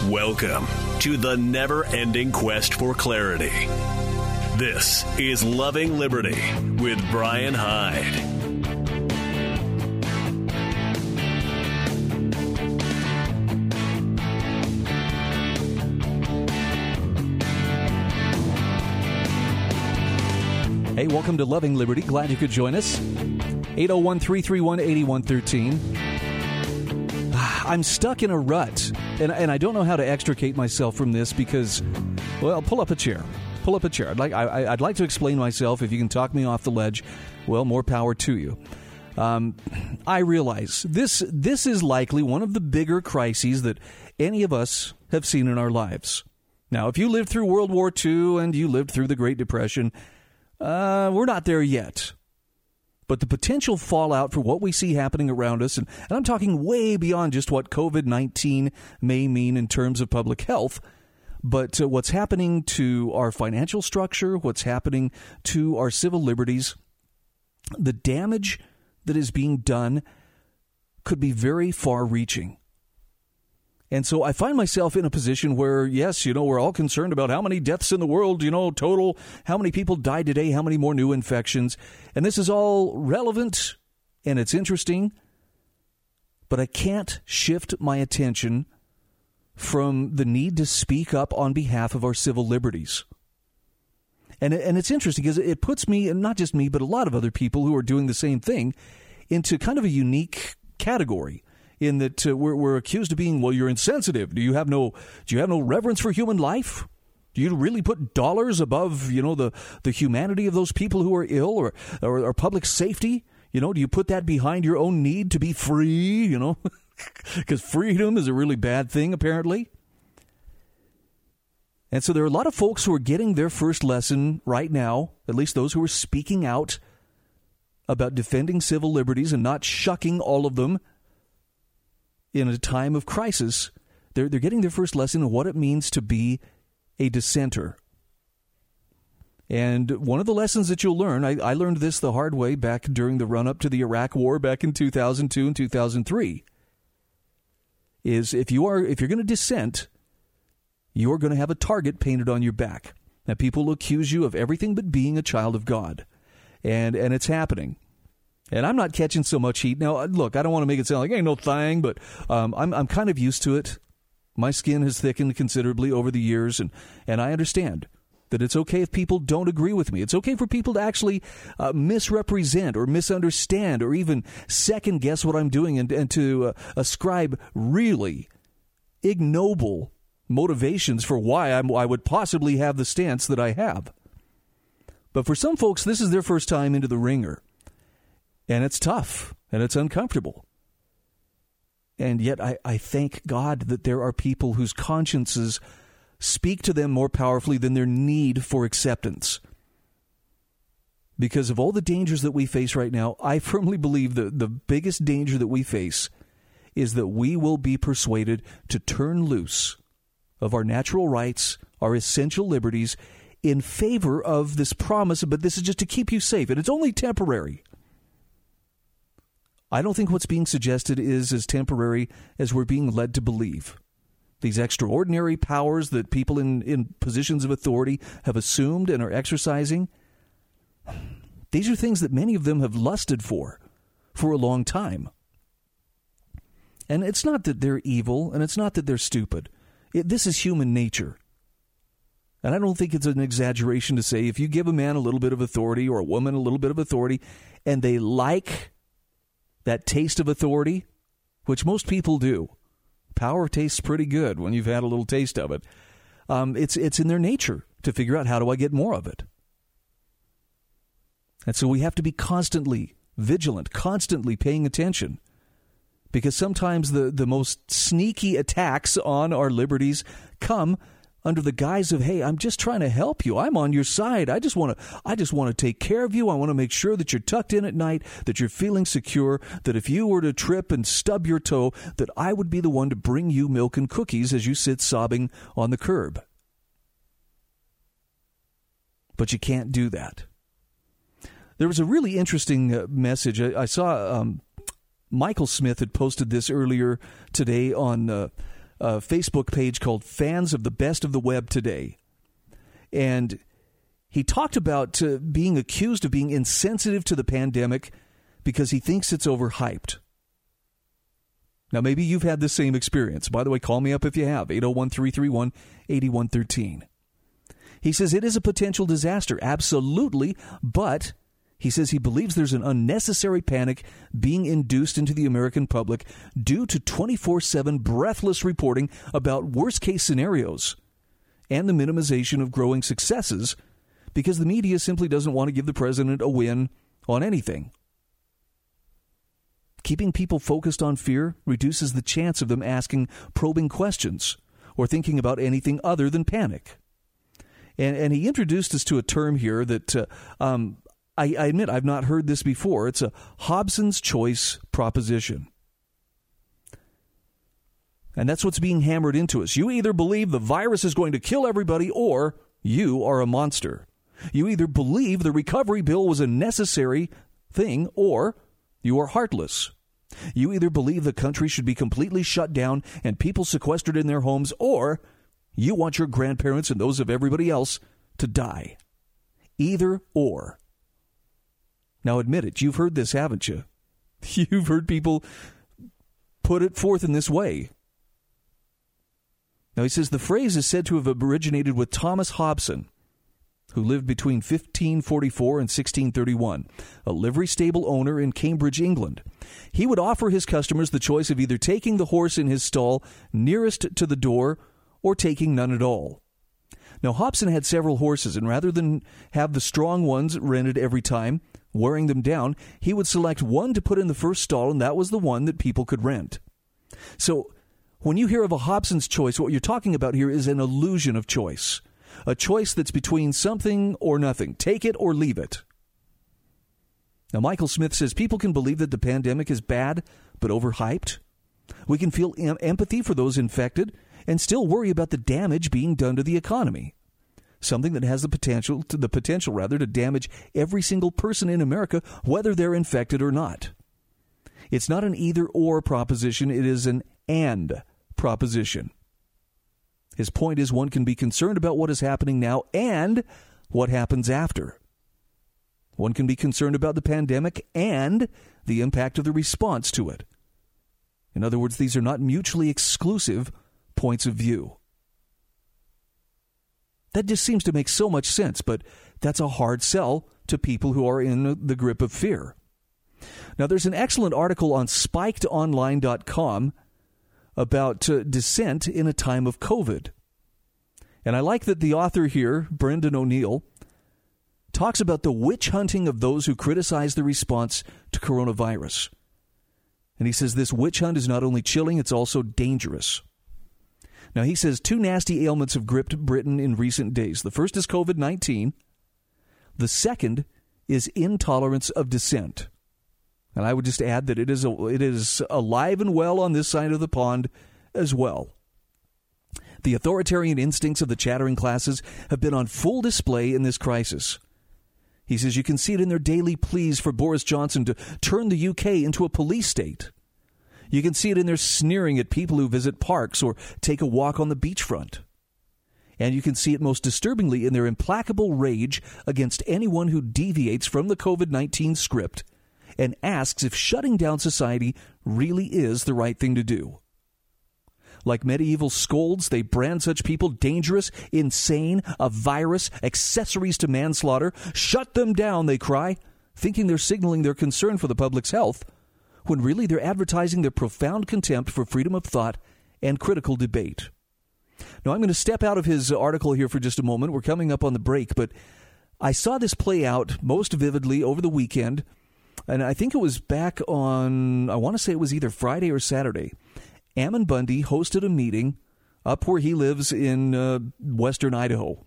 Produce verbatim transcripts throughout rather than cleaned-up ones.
Welcome to the never-ending quest for clarity. This is Loving Liberty with Brian Hyde. Hey, welcome to Loving Liberty. Glad you could join us. eight oh one, three three one, eight one one three. I'm stuck in a rut, and, and I don't know how to extricate myself from this because, well, pull up a chair. Pull up a chair. I'd like, I, I'd like to explain myself. If you can talk me off the ledge, well, more power to you. Um, I realize this, this is likely one of the bigger crises that any of us have seen in our lives. Now, if you lived through World War Two and you lived through the Great Depression, uh, we're not there yet. But the potential fallout for what we see happening around us, and, and I'm talking way beyond just what covid nineteen may mean in terms of public health, but uh, what's happening to our financial structure, what's happening to our civil liberties, the damage that is being done could be very far-reaching. And so I find myself in a position where, yes, you know, we're all concerned about how many deaths in the world, you know, total, how many people died today, how many more new infections. And this is all relevant and it's interesting, but I can't shift my attention from the need to speak up on behalf of our civil liberties. And, and it's interesting because it puts me, and not just me, but a lot of other people who are doing the same thing, into kind of a unique category. In that uh, we're, we're accused of being, well, you're insensitive. Do you have no do you have no reverence for human life? Do you really put dollars above, you know, the, the humanity of those people who are ill or, or or public safety? You know, do you put that behind your own need to be free? You know, because freedom is a really bad thing, apparently. And so there are a lot of folks who are getting their first lesson right now, at least those who are speaking out about defending civil liberties and not shucking all of them in a time of crisis. They're, they're getting their first lesson of what it means to be a dissenter. And one of the lessons that you'll learn, I, I learned this the hard way back during the run-up to the Iraq War back in two thousand two and two thousand three, is if, you are, if you're going to dissent, you're going to have a target painted on your back. Now, people will accuse you of everything but being a child of God. And, and it's happening. And I'm not catching so much heat. Now, look, I don't want to make it sound like ain't no thing, but um, I'm I'm kind of used to it. My skin has thickened considerably over the years, and, and I understand that it's okay if people don't agree with me. It's okay for people to actually uh, misrepresent or misunderstand or even second-guess what I'm doing and, and to uh, ascribe really ignoble motivations for why I'm, I would possibly have the stance that I have. But for some folks, this is their first time into the ringer. And it's tough, and it's uncomfortable. And yet I, I thank God that there are people whose consciences speak to them more powerfully than their need for acceptance. Because of all the dangers that we face right now, I firmly believe that the biggest danger that we face is that we will be persuaded to turn loose of our natural rights, our essential liberties, in favor of this promise, but this is just to keep you safe, and it's only temporary. I don't think what's being suggested is as temporary as we're being led to believe. These extraordinary powers that people in, in positions of authority have assumed and are exercising, these are things that many of them have lusted for, for a long time. And it's not that they're evil, and it's not that they're stupid. It, this is human nature. And I don't think it's an exaggeration to say if you give a man a little bit of authority or a woman a little bit of authority, and they like that taste of authority, which most people do. Power tastes pretty good when you've had a little taste of it. Um, it's it's in their nature to figure out, how do I get more of it? And so we have to be constantly vigilant, constantly paying attention, because sometimes the, the most sneaky attacks on our liberties come under the guise of, hey, I'm just trying to help you. I'm on your side. I just want to I just want to take care of you. I want to make sure that you're tucked in at night, that you're feeling secure, that if you were to trip and stub your toe, that I would be the one to bring you milk and cookies as you sit sobbing on the curb. But you can't do that. There was a really interesting uh, message. I, I saw um, Michael Smith had posted this earlier today on uh, a Facebook page called Fans of the Best of the Web Today. And he talked about uh, being accused of being insensitive to the pandemic because he thinks it's overhyped. Now, maybe you've had the same experience. By the way, call me up if you have, eight oh one, three three one, eight one one three. He says it is a potential disaster, absolutely, but he says he believes there's an unnecessary panic being induced into the American public due to twenty-four seven breathless reporting about worst-case scenarios and the minimization of growing successes because the media simply doesn't want to give the president a win on anything. Keeping people focused on fear reduces the chance of them asking probing questions or thinking about anything other than panic. And, and he introduced us to a term here that uh, um, I, I admit I've not heard this before. It's a Hobson's choice proposition. And that's what's being hammered into us. You either believe the virus is going to kill everybody or you are a monster. You either believe the recovery bill was a necessary thing or you are heartless. You either believe the country should be completely shut down and people sequestered in their homes or you want your grandparents and those of everybody else to die. Either or. Now admit it, you've heard this, haven't you? You've heard people put it forth in this way. Now he says the phrase is said to have originated with Thomas Hobson, who lived between fifteen forty-four and sixteen thirty-one, a livery stable owner in Cambridge, England. He would offer his customers the choice of either taking the horse in his stall nearest to the door or taking none at all. Now Hobson had several horses, and rather than have the strong ones rented every time, wearing them down, he would select one to put in the first stall, and that was the one that people could rent. So when you hear of a Hobson's choice, what you're talking about here is an illusion of choice. A choice that's between something or nothing. Take it or leave it. Now, Michael Smith says people can believe that the pandemic is bad, but overhyped. We can feel em- empathy for those infected and still worry about the damage being done to the economy. Something that has the potential, to the potential rather, to damage every single person in America, whether they're infected or not. It's not an either-or proposition. It is an and proposition. His point is one can be concerned about what is happening now and what happens after. One can be concerned about the pandemic and the impact of the response to it. In other words, these are not mutually exclusive points of view. That just seems to make so much sense, but that's a hard sell to people who are in the grip of fear. Now, there's an excellent article on spiked online dot com about uh, dissent in a time of COVID. And I like that the author here, Brendan O'Neill, talks about the witch hunting of those who criticize the response to coronavirus. And he says this witch hunt is not only chilling, it's also dangerous. Now, he says two nasty ailments have gripped Britain in recent days. The first is COVID nineteen. The second is intolerance of dissent. And I would just add that it is a, it is alive and well on this side of the pond as well. The authoritarian instincts of the chattering classes have been on full display in this crisis. He says you can see it in their daily pleas for Boris Johnson to turn the U K into a police state. You can see it in their sneering at people who visit parks or take a walk on the beachfront. And you can see it most disturbingly in their implacable rage against anyone who deviates from the COVID nineteen script and asks if shutting down society really is the right thing to do. Like medieval scolds, they brand such people dangerous, insane, a virus, accessories to manslaughter. Shut them down, they cry, thinking they're signaling their concern for the public's health, when really they're advertising their profound contempt for freedom of thought and critical debate. Now, I'm going to step out of his article here for just a moment. We're coming up on the break, but I saw this play out most vividly over the weekend, and I think it was back on, I want to say it was either Friday or Saturday. Ammon Bundy hosted a meeting up where he lives in uh, western Idaho.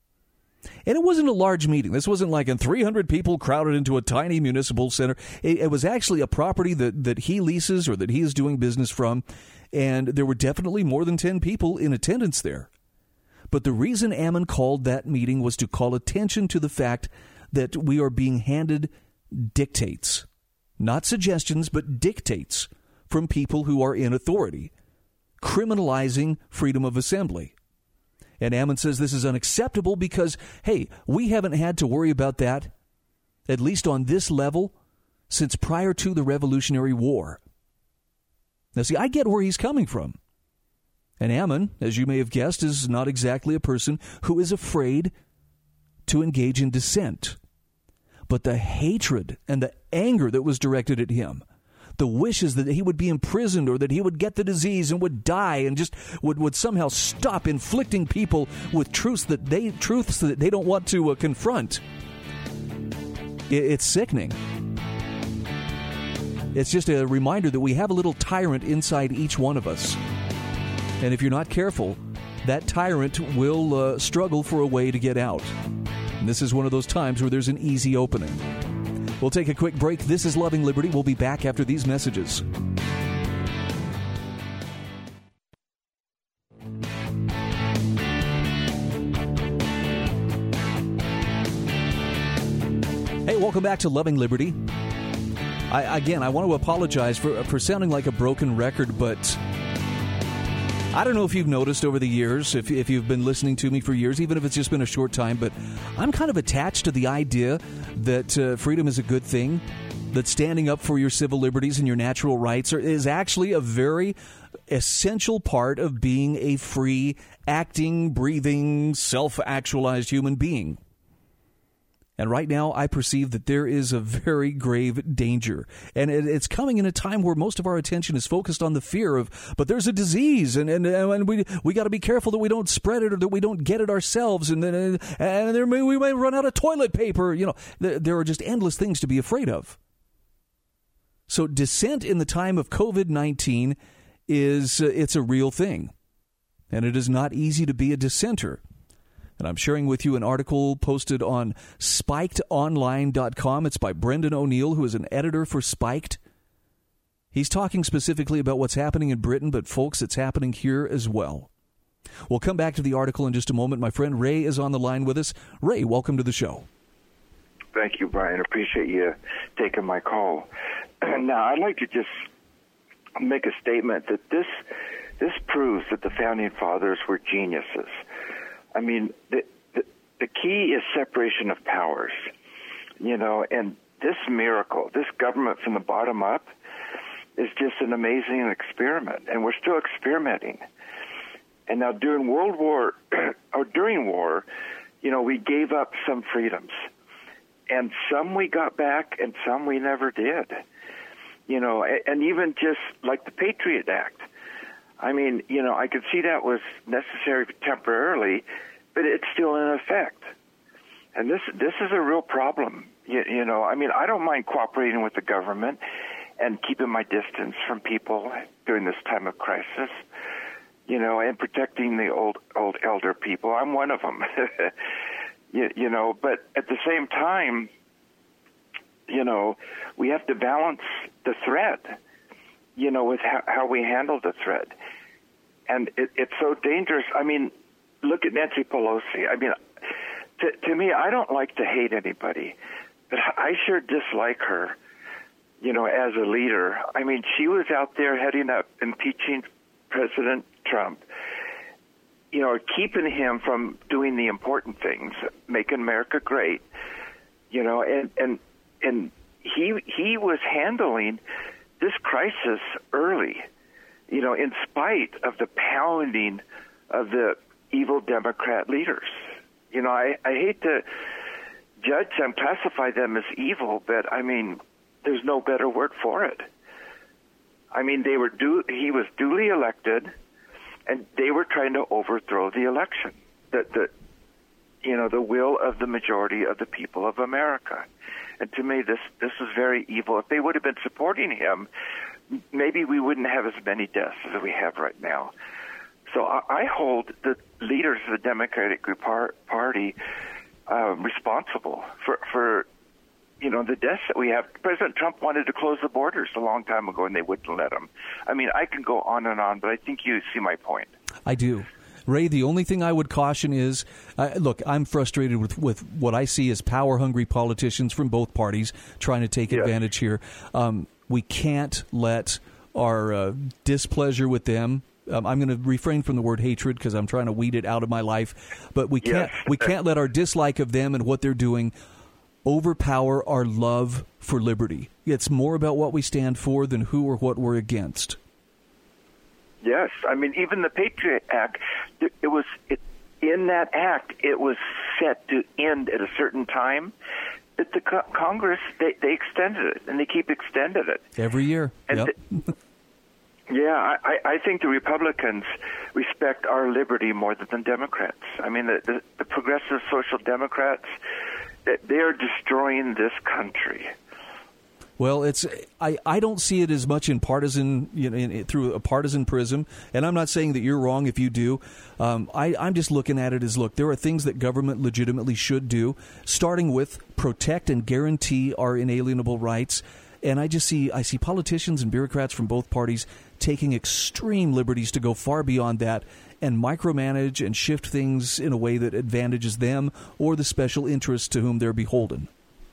And it wasn't a large meeting. This wasn't like in three hundred people crowded into a tiny municipal center. It, it was actually a property that, that he leases or that he is doing business from, and there were definitely more than ten people in attendance there. But the reason Ammon called that meeting was to call attention to the fact that we are being handed dictates, not suggestions, but dictates from people who are in authority, criminalizing freedom of assembly. And Ammon says this is unacceptable because, hey, we haven't had to worry about that, at least on this level, since prior to the Revolutionary War. Now, see, I get where he's coming from. And Ammon, as you may have guessed, is not exactly a person who is afraid to engage in dissent. But the hatred and the anger that was directed at him, the wishes that he would be imprisoned or that he would get the disease and would die and just would, would somehow stop inflicting people with truths that they truths that they don't want to uh, confront. It, it's sickening. It's just a reminder that we have a little tyrant inside each one of us. And if you're not careful, that tyrant will uh, struggle for a way to get out. And this is one of those times where there's an easy opening. We'll take a quick break. This is Loving Liberty. We'll be back after these messages. Hey, welcome back to Loving Liberty. I, again, I want to apologize for, for sounding like a broken record, but I don't know if you've noticed over the years, if, if you've been listening to me for years, even if it's just been a short time, but I'm kind of attached to the idea that uh, freedom is a good thing, that standing up for your civil liberties and your natural rights are, is actually a very essential part of being a free, acting, breathing, self-actualized human being. And right now, I perceive that there is a very grave danger. And it, it's coming in a time where most of our attention is focused on the fear of, but there's a disease, and, and, and we we got to be careful that we don't spread it or that we don't get it ourselves, and then and there may, we may run out of toilet paper. You know, there, there are just endless things to be afraid of. So dissent in the time of covid nineteen is, uh, it's a real thing. And it is not easy to be a dissenter. And I'm sharing with you an article posted on spiked online dot com. It's by Brendan O'Neill, who is an editor for Spiked. He's talking specifically about what's happening in Britain, but folks, it's happening here as well. We'll come back to the article in just a moment. My friend Ray is on the line with us. Ray, welcome to the show. Thank you, Brian. I appreciate you taking my call. Now, I'd like to just make a statement that this this proves that the Founding Fathers were geniuses. I mean, the, the the key is separation of powers, you know, and this miracle, this government from the bottom up, is just an amazing experiment, and we're still experimenting. And now during World War, or during war, you know, we gave up some freedoms, and some we got back, and some we never did, you know, and even just like the Patriot Act. I mean, you know, I could see that was necessary temporarily, but it's still in effect. And this this is a real problem. You, you know, I mean, I don't mind cooperating with the government and keeping my distance from people during this time of crisis, you know, and protecting the old old elder people. I'm one of them, you, you know, but at the same time, you know, we have to balance the threat, you know, with how, how we handle the threat. And it, it's so dangerous. I mean, look at Nancy Pelosi. I mean, to, to me, I don't like to hate anybody, but I sure dislike her, you know, as a leader. I mean, she was out there heading up impeaching President Trump, you know, keeping him from doing the important things, making America great, you know, and, and, and he, he was handling this crisis early, you know, in spite of the pounding of the evil Democrat leaders. You know, I, I hate to judge them, classify them as evil, but I mean, there's no better word for it. I mean, they were du- he was duly elected, and they were trying to overthrow the election, the, the, you know, the will of the majority of the people of America. And to me, this this was very evil. If they would have been supporting him, maybe we wouldn't have as many deaths as we have right now. So I, I hold the leaders of the Democratic Party uh, responsible for, for, you know, the deaths that we have. President Trump wanted to close the borders a long time ago, and they wouldn't let him. I mean, I can go on and on, but I think you see my point. I do. Ray, the only thing I would caution is, uh, look, I'm frustrated with, with what I see as power-hungry politicians from both parties trying to take yes. advantage here. Um, we can't let our uh, displeasure with them Um, I'm going to refrain from the word hatred because I'm trying to weed it out of my life. But we can't Yes. we can't let our dislike of them and what they're doing overpower our love for liberty. It's more about what we stand for than who or what we're against. Yes, I mean, even the Patriot Act, it was it, in that act, it was set to end at a certain time. But the co- Congress, they, they extended it, and they keep extending it. Every year. And Yep. the, yeah, I, I think the Republicans respect our liberty more than the Democrats. I mean, the, the, the progressive social Democrats, they are destroying this country. Well, it's I, I don't see it as much in partisan you know, in, in, through a partisan prism, and I'm not saying that you're wrong if you do. Um, I, I'm just looking at it as, look, there are things that government legitimately should do, starting with protect and guarantee our inalienable rights. And I just see I see politicians and bureaucrats from both parties taking extreme liberties to go far beyond that and micromanage and shift things in a way that advantages them or the special interests to whom they're beholden.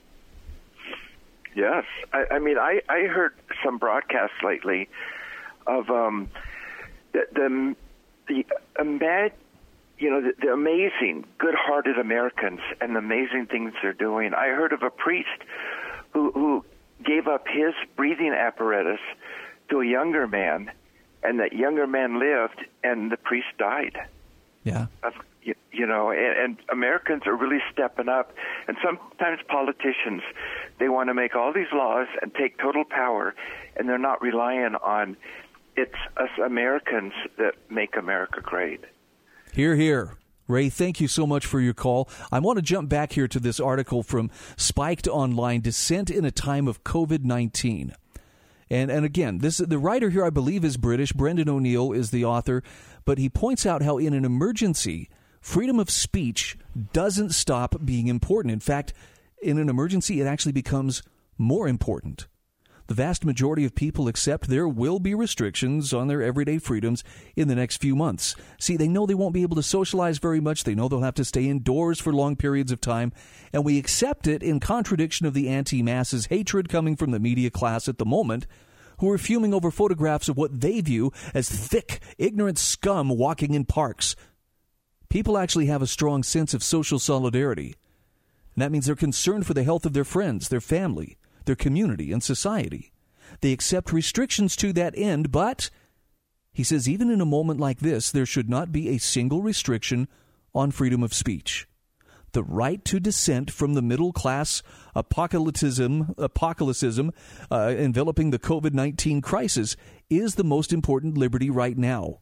Yes. I, I mean, I, I heard some broadcasts lately of um, the, the, the imag- you know, the, the amazing, good-hearted Americans and the amazing things they're doing. I heard of a priest who, who gave up his breathing apparatus to a younger man, and that younger man lived, and the priest died. Yeah. Of, you, you know, and, and Americans are really stepping up. And sometimes politicians, they want to make all these laws and take total power, and they're not relying on it's us Americans that make America great. Hear, hear. Ray, thank you so much for your call. I want to jump back here to this article from Spiked Online, Dissent in a Time of COVID nineteen. And and again, this the writer here, I believe, is British. Brendan O'Neill is the author. But he points out how in an emergency, freedom of speech doesn't stop being important. In fact, in an emergency, it actually becomes more important. The vast majority of people accept there will be restrictions on their everyday freedoms in the next few months. See, they know they won't be able to socialize very much. They know they'll have to stay indoors for long periods of time. And we accept it in contradiction of the anti-masses hatred coming from the media class at the moment, who are fuming over photographs of what they view as thick, ignorant scum walking in parks. People actually have a strong sense of social solidarity. And that means they're concerned for the health of their friends, their family, their community, and society. They accept restrictions to that end, but, he says, even in a moment like this, there should not be a single restriction on freedom of speech. The right to dissent from the middle-class apocalypticism, apocalypticism uh, enveloping the COVID nineteen crisis is the most important liberty right now.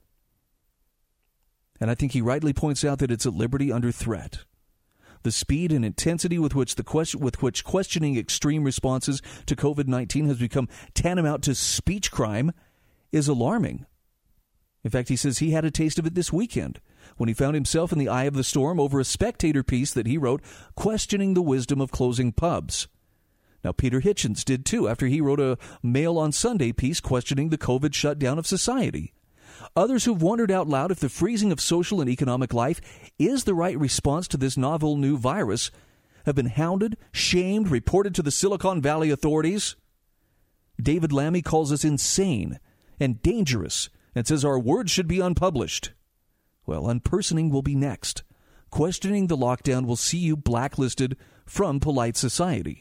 And I think he rightly points out that it's a liberty under threat. The speed and intensity with which the question, with which questioning extreme responses to COVID nineteen has become tantamount to speech crime is alarming. In fact, he says he had a taste of it this weekend when he found himself in the eye of the storm over a Spectator piece that he wrote questioning the wisdom of closing pubs. Now, Peter Hitchens did too after he wrote a Mail on Sunday piece questioning the COVID shutdown of society. Others who've wondered out loud if the freezing of social and economic life is the right response to this novel new virus have been hounded, shamed, reported to the Silicon Valley authorities. David Lammy calls us insane and dangerous and says our words should be unpublished. Well, unpersoning will be next. Questioning the lockdown will see you blacklisted from polite society.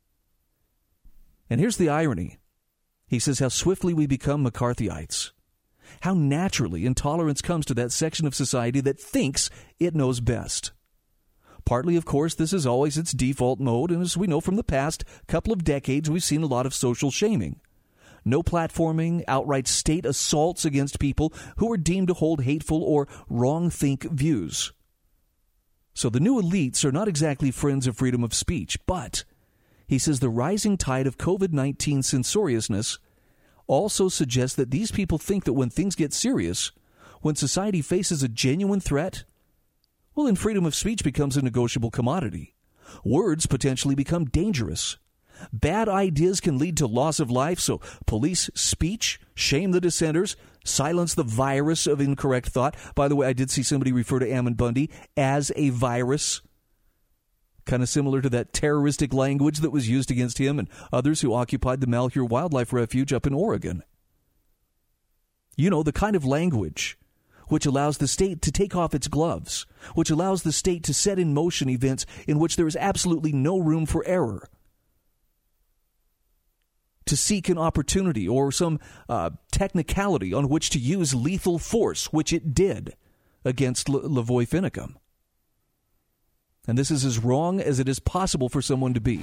And here's the irony. He says how swiftly we become McCarthyites. How naturally intolerance comes to that section of society that thinks it knows best. Partly, of course, this is always its default mode, and as we know from the past couple of decades, we've seen a lot of social shaming. No platforming, outright state assaults against people who are deemed to hold hateful or wrong-think views. So the new elites are not exactly friends of freedom of speech, but he says the rising tide of COVID nineteen censoriousness also suggests that these people think that when things get serious, when society faces a genuine threat, well, then freedom of speech becomes a negotiable commodity. Words potentially become dangerous. Bad ideas can lead to loss of life, so police speech, shame the dissenters, silence the virus of incorrect thought. By the way, I did see somebody refer to Ammon Bundy as a virus, kind of similar to that terroristic language that was used against him and others who occupied the Malheur Wildlife Refuge up in Oregon. You know, the kind of language which allows the state to take off its gloves, which allows the state to set in motion events in which there is absolutely no room for error, to seek an opportunity or some uh, technicality on which to use lethal force, which it did against Le- Lavoy Finicum. And this is as wrong as it is possible for someone to be.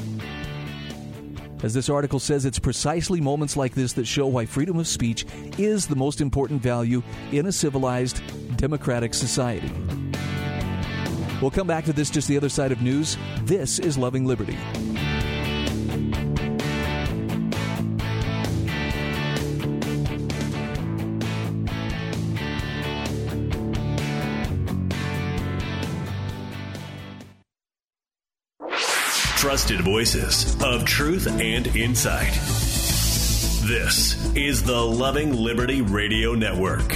As this article says, it's precisely moments like this that show why freedom of speech is the most important value in a civilized, democratic society. We'll come back to this just the other side of news. This is Loving Liberty. Trusted voices of truth and insight. This is the Loving Liberty Radio Network.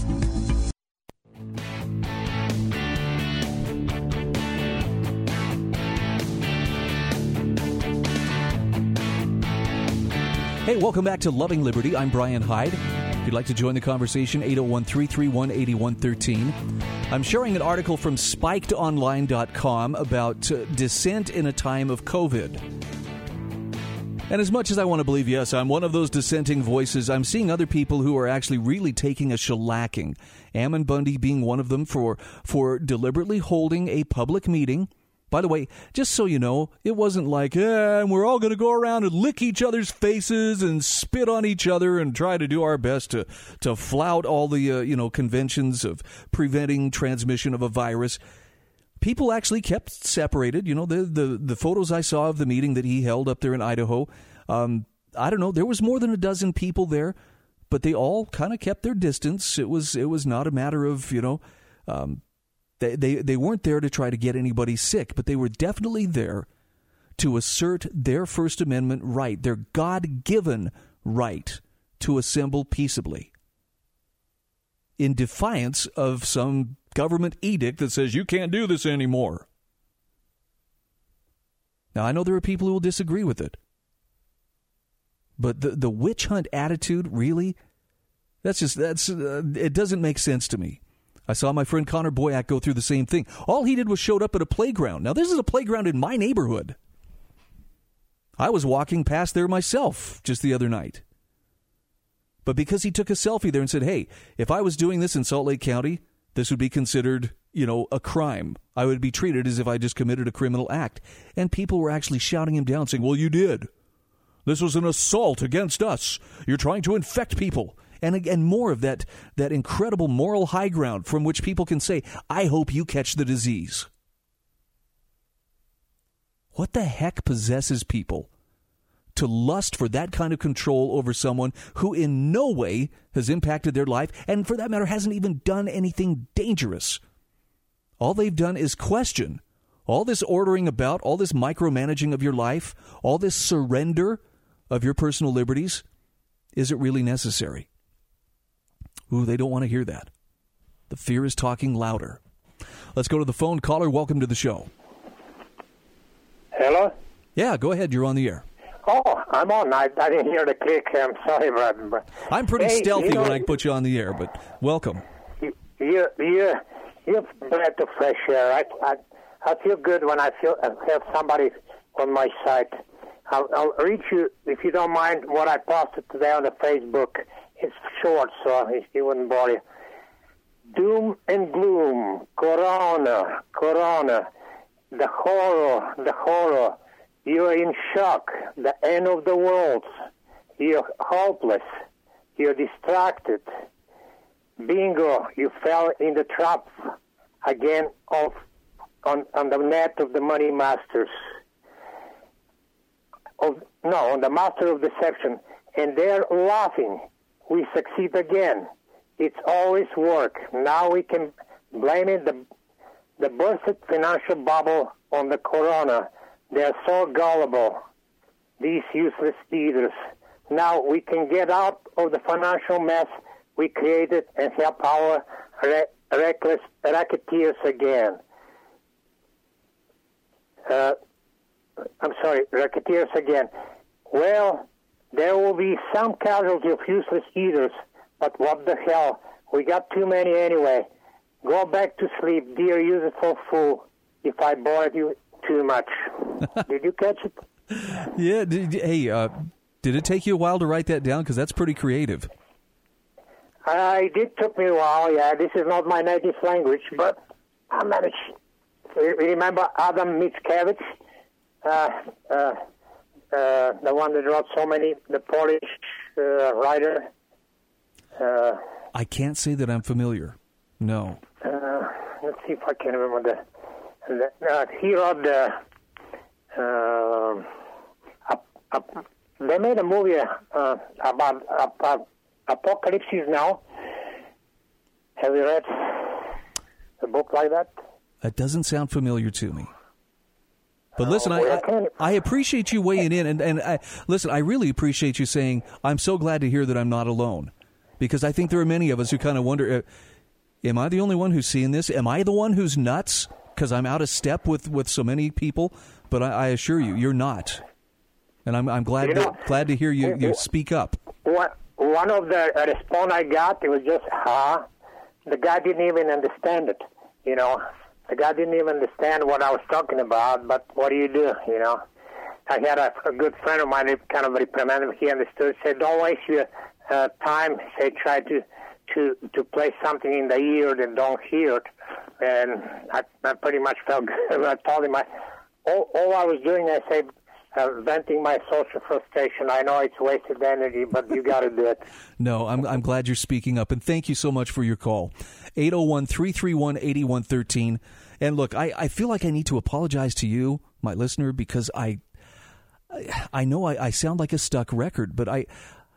Hey, welcome back to Loving Liberty. I'm Brian Hyde. If you'd like to join the conversation, eight oh one, three three one, eight one one three. I'm sharing an article from spiked online dot com about uh, dissent in a time of COVID. And as much as I want to believe, yes, I'm one of those dissenting voices, I'm seeing other people who are actually really taking a shellacking. Ammon Bundy being one of them for, for deliberately holding a public meeting. By the way, just so you know, it wasn't like, eh, we're all going to go around and lick each other's faces and spit on each other and try to do our best to, to flout all the, uh, you know, conventions of preventing transmission of a virus. People actually kept separated. You know, the, the, the photos I saw of the meeting that he held up there in Idaho, um, I don't know, there was more than a dozen people there, but they all kind of kept their distance. It was, it was not a matter of, you know, um, They, they they weren't there to try to get anybody sick, but they were definitely there to assert their First Amendment right, their God-given right to assemble peaceably, in defiance of some government edict that says you can't do this anymore. Now, I know there are people who will disagree with it, but the, the witch hunt attitude, really, that's just, that's uh, it doesn't make sense to me. I saw my friend Connor Boyack go through the same thing. All he did was showed up at a playground. Now, this is a playground in my neighborhood. I was walking past there myself just the other night. But because he took a selfie there and said, hey, if I was doing this in Salt Lake County, this would be considered, you know, a crime. I would be treated as if I just committed a criminal act. And people were actually shouting him down, saying, well, you did. This was an assault against us. You're trying to infect people. And again, more of that, that incredible moral high ground from which people can say, I hope you catch the disease. What the heck possesses people to lust for that kind of control over someone who in no way has impacted their life and, for that matter, hasn't even done anything dangerous? All they've done is question. All this ordering about, all this micromanaging of your life, all this surrender of your personal liberties, is it really necessary? Ooh, they don't want to hear that. The fear is talking louder. Let's go to the phone. Caller, welcome to the show. Hello? Yeah, go ahead. You're on the air. Oh, I'm on. I, I didn't hear the click. I'm sorry, brother. I'm pretty hey, stealthy you know, when I put you on the air, but welcome. You, you, you, you're breath of fresh air. I, I, I feel good when I feel I have somebody on my side. I'll, I'll read you, if you don't mind, what I posted today on the Facebook. It's short, so he wouldn't bore you. Doom and gloom, corona, corona, the horror, the horror. You're in shock, the end of the world. You're hopeless. You're distracted. Bingo, you fell in the trap again of on, on the net of the money masters. Of, no, on the master of deception. And they're laughing. We succeed again. It's always work. Now we can blame it, the, the bursted financial bubble on the corona. They're so gullible, these useless leaders. Now we can get out of the financial mess we created and help our re- reckless racketeers again. Uh, I'm sorry, racketeers again. Well, there will be some casualty of useless eaters, but what the hell? We got too many anyway. Go back to sleep, dear useful fool, if I bored you too much. Did you catch it? Yeah. Did, hey, uh, did it take you a while to write that down? Because that's pretty creative. Uh, it did took me a while, yeah. This is not my native language, but I managed. Remember Adam Mickiewicz, uh, uh, uh, the one that wrote so many, the Polish uh, writer? Uh, I can't say that I'm familiar. No. Uh, let's see if I can remember the. the uh, he wrote the. Uh, up, up, they made a movie uh, about uh, uh, Apocalypse Now. Have you read a book like that? That doesn't sound familiar to me. But uh, listen, I, well, I I appreciate you weighing in, and and I, listen, I really appreciate you saying I'm so glad to hear that I'm not alone, because I think there are many of us who kind of wonder, uh, am I the only one who's seeing this? Am I the one who's nuts because I'm out of step with, with so many people? But I, I assure you, you're not, and I'm I'm glad you to, know, glad to hear you, you speak up. One one of the uh, response I got, it was just huh. The guy didn't even understand it, you know. The guy didn't even understand what I was talking about, but what do you do, you know? I had a, a good friend of mine who kind of reprimanded him. He understood, said, don't waste your uh, time. Say, try to, to to play something in the ear that don't hear it. And I, I pretty much felt good. I told him, I, all, all I was doing, I said, uh, venting my social frustration. I know it's wasted energy, but you got to do it. No, I'm I'm glad you're speaking up, and thank you so much for your call. eight oh one, three three one, eight one one three. And look, I, I feel like I need to apologize to you, my listener, because I I, I know I, I sound like a stuck record, but I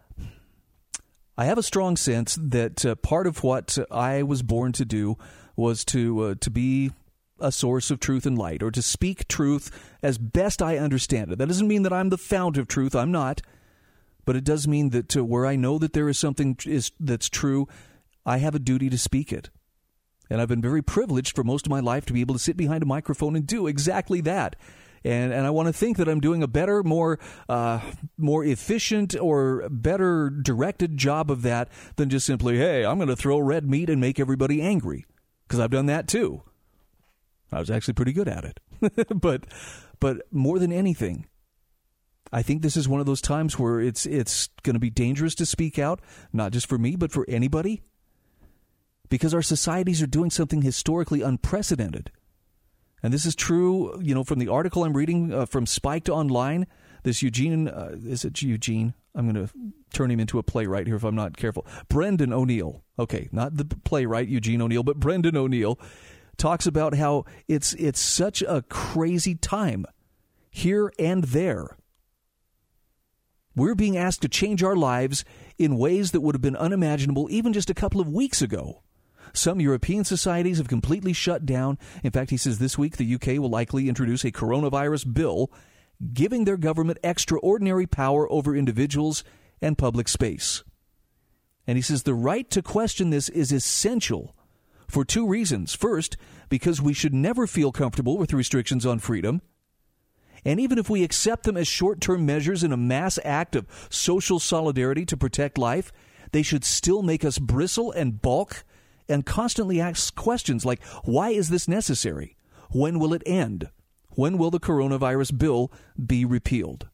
I have a strong sense that uh, part of what I was born to do was to uh, to be a source of truth and light, or to speak truth as best I understand it. That doesn't mean that I'm the fount of truth. I'm not. But it does mean that uh, where I know that there is something is that's true, I have a duty to speak it. And I've been very privileged for most of my life to be able to sit behind a microphone and do exactly that. And and I want to think that I'm doing a better, more uh, more efficient, or better directed job of that than just simply, hey, I'm going to throw red meat and make everybody angry. Because I've done that too. I was actually pretty good at it. but but more than anything, I think this is one of those times where it's it's going to be dangerous to speak out, not just for me, but for anybody. Because our societies are doing something historically unprecedented. And this is true, you know, from the article I'm reading uh, from Spiked Online. This Eugene, uh, is it Eugene? I'm going to turn him into a playwright here if I'm not careful. Brendan O'Neill. Okay, not the playwright Eugene O'Neill, but Brendan O'Neill talks about how it's it's such a crazy time here and there. We're being asked to change our lives in ways that would have been unimaginable even just a couple of weeks ago. Some European societies have completely shut down. In fact, he says this week the U K will likely introduce a coronavirus bill giving their government extraordinary power over individuals and public space. And he says the right to question this is essential for two reasons. First, because we should never feel comfortable with restrictions on freedom. And even if we accept them as short-term measures in a mass act of social solidarity to protect life, they should still make us bristle and balk and constantly ask questions like, why is this necessary? When will it end? When will the coronavirus bill be repealed?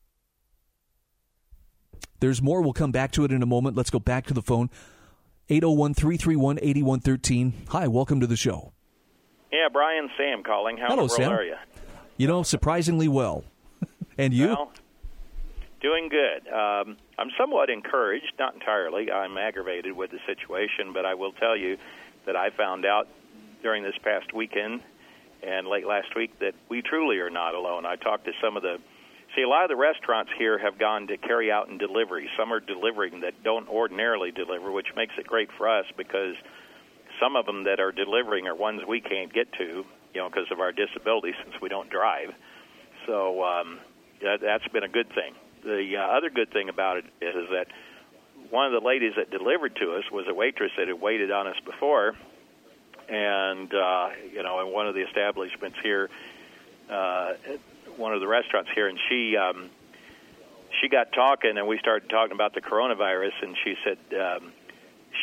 There's more. We'll come back to it in a moment. Let's go back to the phone. eight oh one, three three one, eight one one three. Hi, welcome to the show. Yeah, Brian, Sam calling. How Hello, in the world Sam. are you? You know, surprisingly well. And you? Well, doing good. Um, I'm somewhat encouraged, not entirely. I'm aggravated with the situation, but I will tell you that I found out during this past weekend and late last week that we truly are not alone. I talked to some of the See, a lot of the restaurants here have gone to carry out and delivery. Some are delivering that don't ordinarily deliver, which makes it great for us because some of them that are delivering are ones we can't get to, you know, because of our disability since we don't drive. So um, that, that's been a good thing. The uh, other good thing about it is that one of the ladies that delivered to us was a waitress that had waited on us before, and, uh, you know, in one of the establishments here, uh, one of the restaurants here, and she um, she got talking, and we started talking about the coronavirus, and she said, um,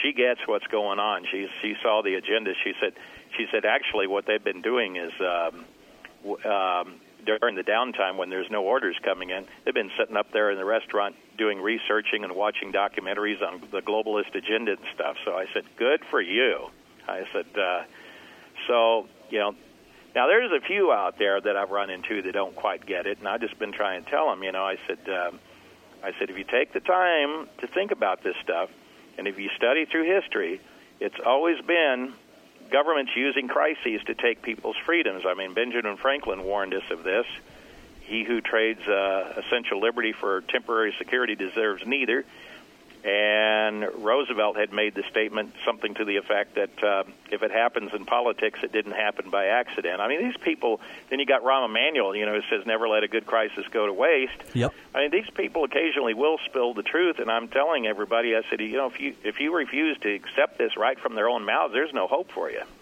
she gets what's going on. She she saw the agenda. She said she said actually what they've been doing is um, um, during the downtime when there's no orders coming in, they've been sitting up there in the restaurant doing researching and watching documentaries on the globalist agenda and stuff. So I said, good for you. I said, uh, so, you know, now there's a few out there that I've run into that don't quite get it, and I've just been trying to tell them, you know, I said, um, I said, if you take the time to think about this stuff, and if you study through history, it's always been governments using crises to take people's freedoms. I mean, Benjamin Franklin warned us of this. He who trades uh, essential liberty for temporary security deserves neither. And Roosevelt had made the statement, something to the effect that uh, if it happens in politics, it didn't happen by accident. I mean, these people, then you got Rahm Emanuel, you know, who says never let a good crisis go to waste. Yep. I mean, these people occasionally will spill the truth, and I'm telling everybody, I said, you know, if you if you refuse to accept this right from their own mouths, there's no hope for you.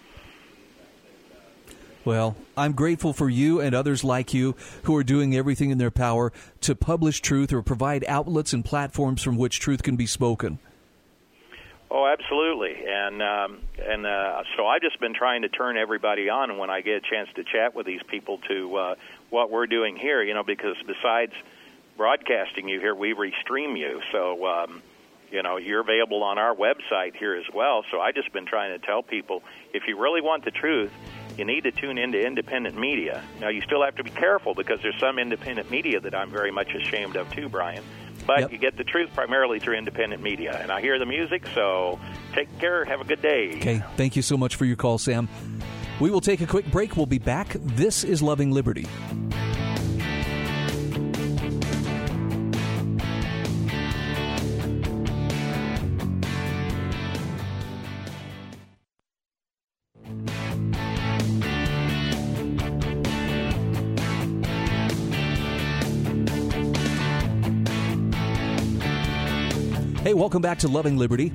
Well, I'm grateful for you and others like you who are doing everything in their power to publish truth or provide outlets and platforms from which truth can be spoken. Oh, absolutely. And um, and uh, so I've just been trying to turn everybody on when I get a chance to chat with these people to uh, what we're doing here, you know, because besides broadcasting you here, we restream you. So, um, you know, you're available on our website here as well. So I've just been trying to tell people, if you really want the truth, you need to tune into independent media. Now, you still have to be careful because there's some independent media that I'm very much ashamed of too, Brian. But yep. You get the truth primarily through independent media. And I hear the music, so take care. Have a good day. Okay. Thank you so much for your call, Sam. We will take a quick break. We'll be back. This is Loving Liberty. Hey, welcome back to Loving Liberty.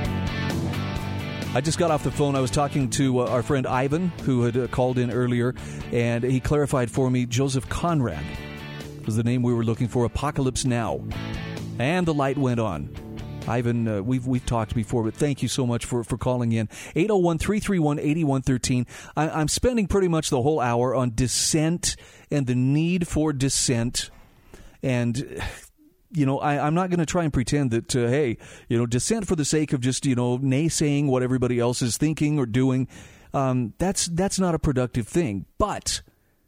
I just got off the phone. I was talking to uh, our friend Ivan, who had uh, called in earlier, and he clarified for me Joseph Conrad was the name we were looking for. Apocalypse Now. And the light went on. Ivan, uh, we've we've talked before, but thank you so much for, for calling in. eight oh one, three three one, eight one one three. I, I'm spending pretty much the whole hour on dissent and the need for dissent. And you know, I, I'm not going to try and pretend that, uh, hey, you know, dissent for the sake of just, you know, naysaying what everybody else is thinking or doing, um, that's that's not a productive thing. But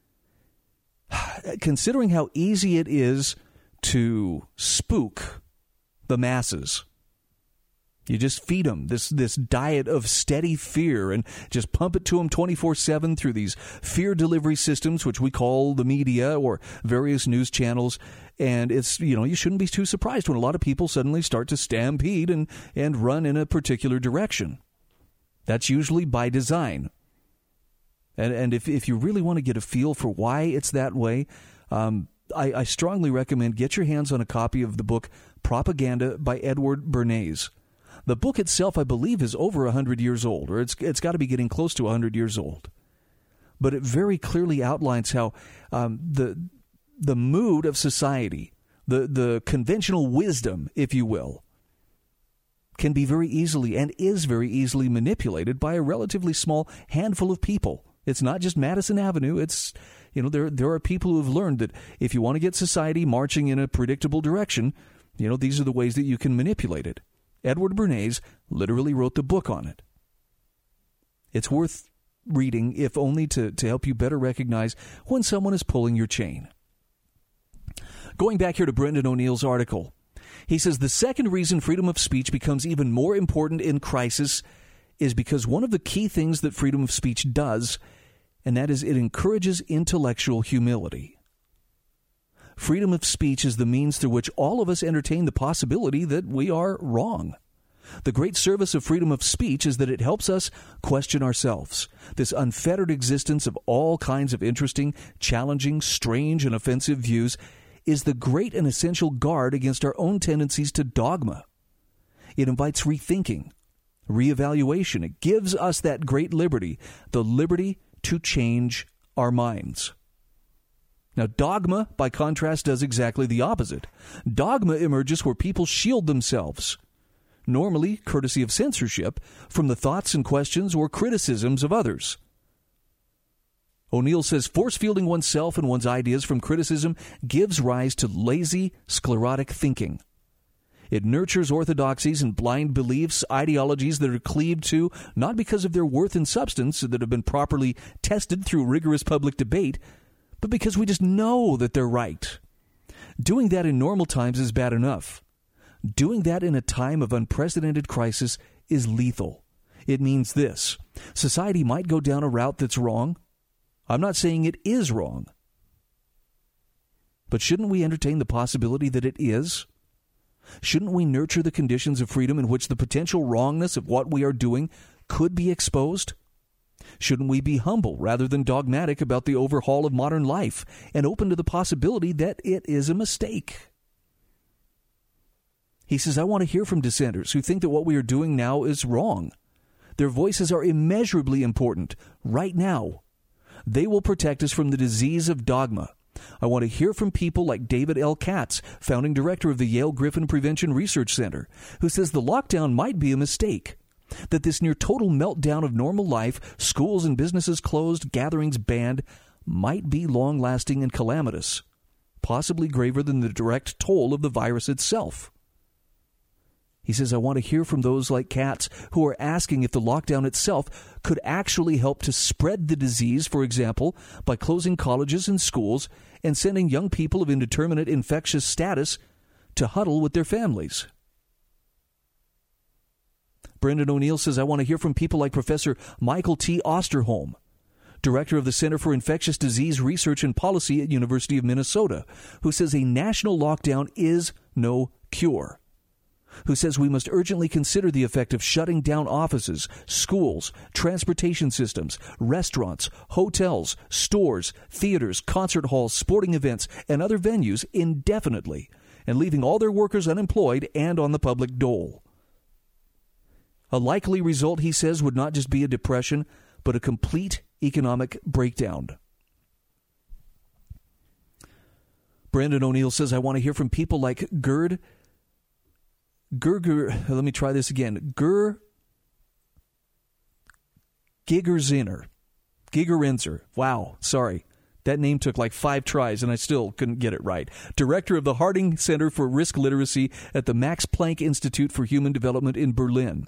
considering how easy it is to spook the masses, you just feed them this this diet of steady fear and just pump it to them twenty-four seven through these fear delivery systems, which we call the media or various news channels. And it's, you know, you shouldn't be too surprised when a lot of people suddenly start to stampede and, and run in a particular direction. That's usually by design. And and if, if you really want to get a feel for why it's that way, um, I, I strongly recommend get your hands on a copy of the book Propaganda by Edward Bernays. The book itself, I believe, is over one hundred years old, or it's it's got to be getting close to one hundred years old. But it very clearly outlines how um, the the mood of society, the, the conventional wisdom, if you will, can be very easily and is very easily manipulated by a relatively small handful of people. It's not just Madison Avenue. It's, you know, there there are people who have learned that if you want to get society marching in a predictable direction, you know, these are the ways that you can manipulate it. Edward Bernays literally wrote the book on it. It's worth reading, if only to, to help you better recognize when someone is pulling your chain. Going back here to Brendan O'Neill's article, he says the second reason freedom of speech becomes even more important in crisis is because one of the key things that freedom of speech does, and that is it encourages intellectual humility. Freedom of speech is the means through which all of us entertain the possibility that we are wrong. The great service of freedom of speech is that it helps us question ourselves. This unfettered existence of all kinds of interesting, challenging, strange, and offensive views is the great and essential guard against our own tendencies to dogma. It invites rethinking, reevaluation. It gives us that great liberty, the liberty to change our minds. Now, dogma, by contrast, does exactly the opposite. Dogma emerges where people shield themselves. normally courtesy of censorship, from the thoughts and questions or criticisms of others. O'Neill says force-fielding oneself and one's ideas from criticism gives rise to lazy, sclerotic thinking. It nurtures orthodoxies and blind beliefs, ideologies that are cleaved to not because of their worth and substance that have been properly tested through rigorous public debate, but because we just know that they're right. Doing that in normal times is bad enough. Doing that in a time of unprecedented crisis is lethal. It means this: society might go down a route that's wrong. I'm not saying it is wrong. But shouldn't we entertain the possibility that it is? Shouldn't we nurture the conditions of freedom in which the potential wrongness of what we are doing could be exposed? Shouldn't we be humble rather than dogmatic about the overhaul of modern life and open to the possibility that it is a mistake? He says, I want to hear from dissenters who think that what we are doing now is wrong. Their voices are immeasurably important right now. They will protect us from the disease of dogma. I want to hear from people like David L. Katz, founding director of the Yale Griffin Prevention Research Center, who says the lockdown might be a mistake, that this near-total meltdown of normal life, schools and businesses closed, gatherings banned, might be long-lasting and calamitous, possibly graver than the direct toll of the virus itself. He says, I want to hear from those like Katz who are asking if the lockdown itself could actually help to spread the disease, for example, by closing colleges and schools and sending young people of indeterminate infectious status to huddle with their families. Brendan O'Neill says, I want to hear from people like Professor Michael T. Osterholm, director of the Center for Infectious Disease Research and Policy at University of Minnesota, who says a national lockdown is no cure, who says we must urgently consider the effect of shutting down offices, schools, transportation systems, restaurants, hotels, stores, theaters, concert halls, sporting events, and other venues indefinitely, and leaving all their workers unemployed and on the public dole. A likely result, he says, would not just be a depression, but a complete economic breakdown. Brandon O'Neill says, I want to hear from people like Gerd Gerger, let me try this again. Ger Gigerenzer. Gigerenzer. Wow, sorry. That name took like five tries and I still couldn't get it right. Director of the Harding Center for Risk Literacy at the Max Planck Institute for Human Development in Berlin,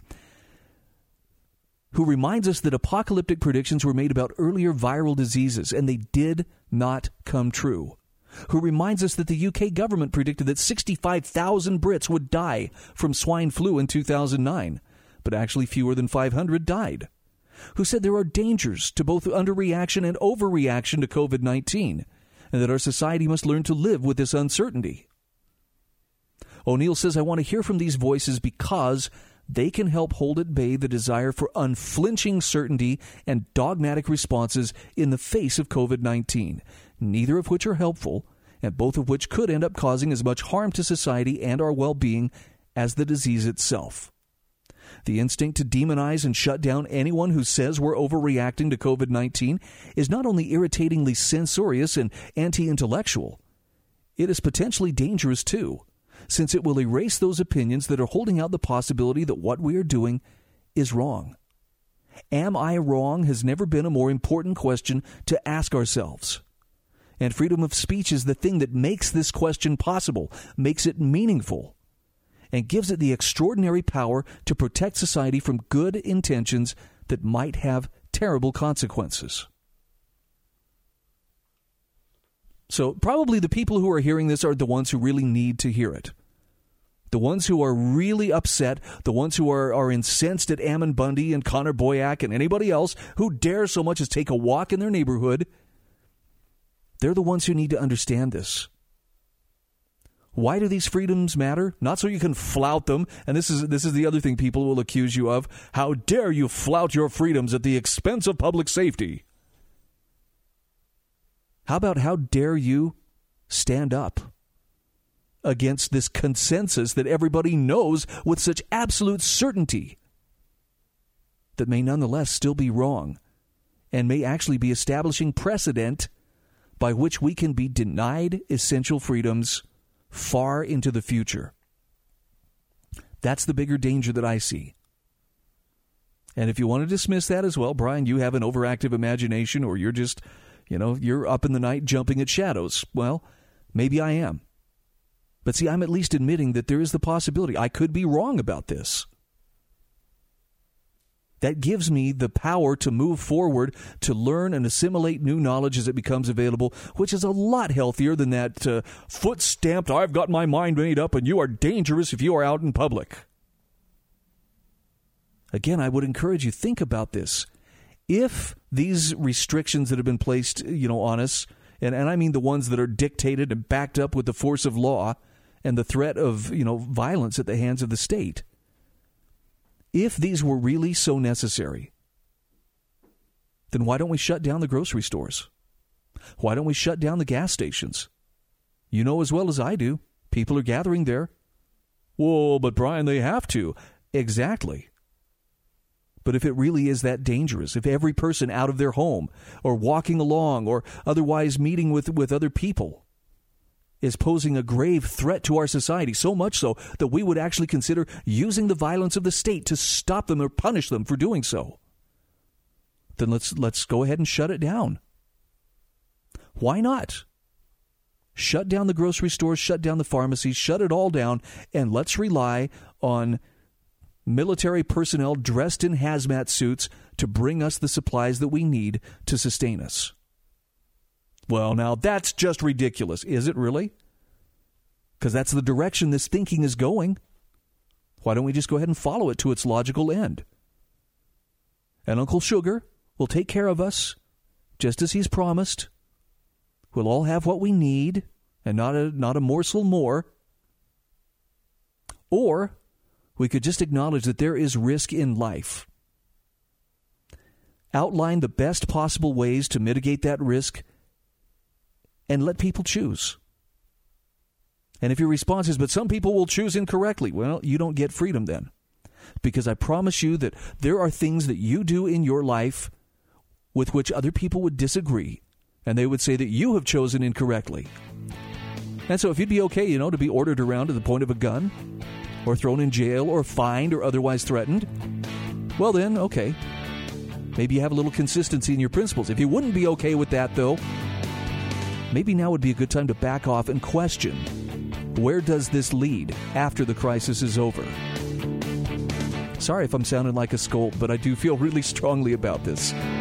who reminds us that apocalyptic predictions were made about earlier viral diseases and they did not come true. Who reminds us that the U K government predicted that sixty-five thousand Brits would die from swine flu in two thousand nine, but actually fewer than five hundred died. Who said there are dangers to both underreaction and overreaction to covid nineteen, and that our society must learn to live with this uncertainty. O'Neill says, I want to hear from these voices because they can help hold at bay the desire for unflinching certainty and dogmatic responses in the face of covid nineteen, neither of which are helpful, and both of which could end up causing as much harm to society and our well-being as the disease itself. The instinct to demonize and shut down anyone who says we're overreacting to covid nineteen is not only irritatingly censorious and anti-intellectual, it is potentially dangerous too, since it will erase those opinions that are holding out the possibility that what we are doing is wrong. Am I wrong has never been a more important question to ask ourselves. And freedom of speech is the thing that makes this question possible, makes it meaningful, and gives it the extraordinary power to protect society from good intentions that might have terrible consequences. So probably the people who are hearing this are the ones who really need to hear it. The ones who are really upset, the ones who are, are incensed at Ammon Bundy and Connor Boyack and anybody else who dare so much as take a walk in their neighborhood, they're the ones who need to understand this. Why do these freedoms matter? Not so you can flout them, and this is this is the other thing people will accuse you of. How dare you flout your freedoms at the expense of public safety? How about how dare you stand up against this consensus that everybody knows with such absolute certainty that may nonetheless still be wrong and may actually be establishing precedent by which we can be denied essential freedoms far into the future. That's the bigger danger that I see. And if you want to dismiss that as well, Brian, you have an overactive imagination, or you're just, you know, you're up in the night jumping at shadows. Well, maybe I am. But see, I'm at least admitting that there is the possibility I could be wrong about this. That gives me the power to move forward, to learn and assimilate new knowledge as it becomes available, which is a lot healthier than that uh, foot-stamped, I've got my mind made up and you are dangerous if you are out in public. Again, I would encourage you, think about this. If these restrictions that have been placed, you know, on us, and, and I mean the ones that are dictated and backed up with the force of law and the threat of, you know, violence at the hands of the state, if these were really so necessary, then why don't we shut down the grocery stores? Why don't we shut down the gas stations? You know as well as I do, people are gathering there. Whoa, but Brian, they have to. Exactly. But if it really is that dangerous, if every person out of their home or walking along or otherwise meeting with, with other people is posing a grave threat to our society, so much so that we would actually consider using the violence of the state to stop them or punish them for doing so, then let's let's go ahead and shut it down. Why not? Shut down the grocery stores, shut down the pharmacies, shut it all down, and let's rely on military personnel dressed in hazmat suits to bring us the supplies that we need to sustain us. Well, now that's just ridiculous. Is it really? Because that's the direction this thinking is going. Why don't we just go ahead and follow it to its logical end? And Uncle Sugar will take care of us, just as he's promised. We'll all have what we need, and not a, not a morsel more. Or we could just acknowledge that there is risk in life. Outline the best possible ways to mitigate that risk and let people choose. And if your response is, but some people will choose incorrectly, well, you don't get freedom then. Because I promise you that there are things that you do in your life with which other people would disagree, and they would say that you have chosen incorrectly. And so if you'd be okay, you know, to be ordered around to the point of a gun, or thrown in jail, or fined, or otherwise threatened, well then, okay. Maybe you have a little consistency in your principles. If you wouldn't be okay with that, though, maybe now would be a good time to back off and question, where does this lead after the crisis is over? Sorry if I'm sounding like a scold, but I do feel really strongly about this.